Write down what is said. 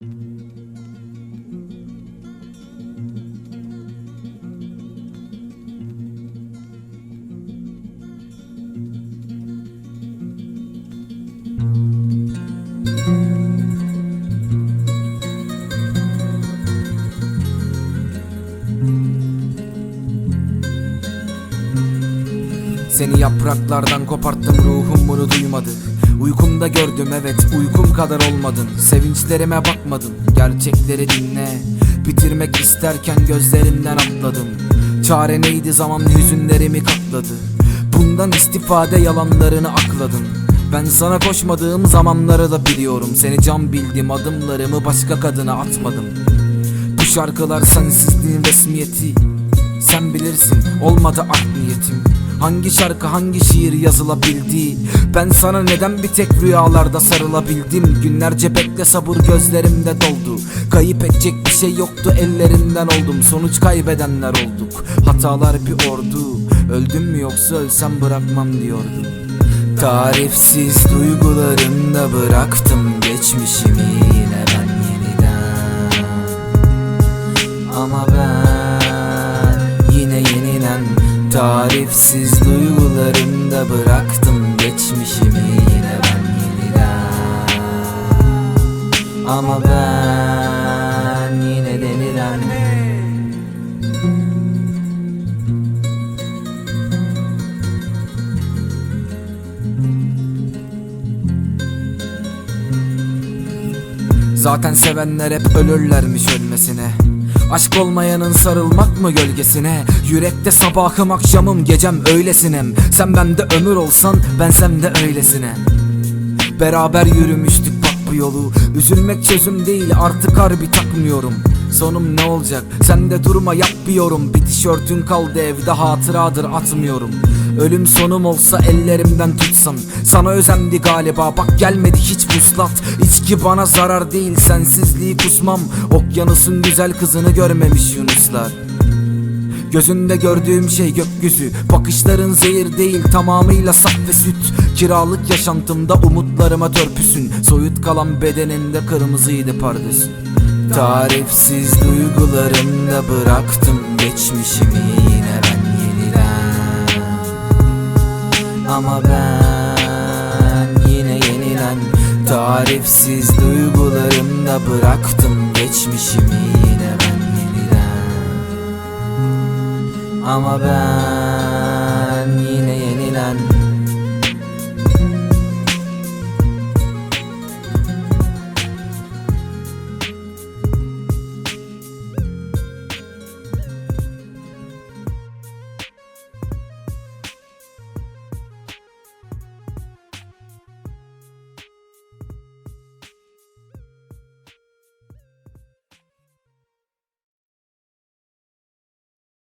Seni yapraklardan koparttım, ruhum bunu duymadı. Uykumda gördüm, evet, uykum kadar olmadın. Sevinçlerime bakmadın, gerçekleri dinle. Bitirmek isterken gözlerimden atladım. Çare neydi, zaman hüzünlerimi katladı. Bundan istifade yalanlarını akladın. Ben sana koşmadığım zamanları da biliyorum. Seni can bildim, adımlarımı başka kadına atmadım. Bu şarkılar sensizliğin resmiyeti. Sen bilirsin, olmadı art niyetim. Hangi şarkı, hangi şiir yazılabildi? Ben sana neden bir tek rüyalarda sarılabildim? Günlerce bekle, sabır gözlerimde doldu. Kayıp edecek bir şey yoktu, ellerinden oldum. Sonuç kaybedenler olduk, hatalar bir ordu. Öldüm mü yoksa ölsem bırakmam diyordum. Tarifsiz duygularımda bıraktım geçmişimi yine ben yeniden. Ama ben yine yenilen. Tarifsiz duygularımda bıraktım geçmişimi yine ben yeniden. Ama ben yine denilen. Zaten sevenler hep ölürlermiş ölmesine. Aşk olmayanın sarılmak mı gölgesine? Yürekte sabahım akşamım gecem öylesinem. Sen bende ömür olsan ben sende öylesine. Beraber yürümüştük bak bu yolu. Üzülmek çözüm değil, artık harbi takmıyorum. Sonum ne olacak? Sen de durma, yap bir yorum. Bir tişörtün kaldı evde, hatıradır atmıyorum. Ölüm sonum olsa ellerimden tutsan. Sana özendi galiba, bak gelmedi hiç puslat. İçki bana zarar değil, sensizliği kusmam. Okyanusun güzel kızını görmemiş yunuslar. Gözünde gördüğüm şey gökyüzü. Bakışların zehir değil, tamamıyla saf ve süt. Kiralık yaşantımda umutlarıma törpüsün. Soyut kalan bedeninde kırmızıydı pardesü. Tarifsiz duygularımda bıraktım geçmişimi yine ben yeniden. Ama ben yine yenilen. Tarifsiz duygularımda bıraktım geçmişimi yine ben yeniden. Ama ben yine yenilen.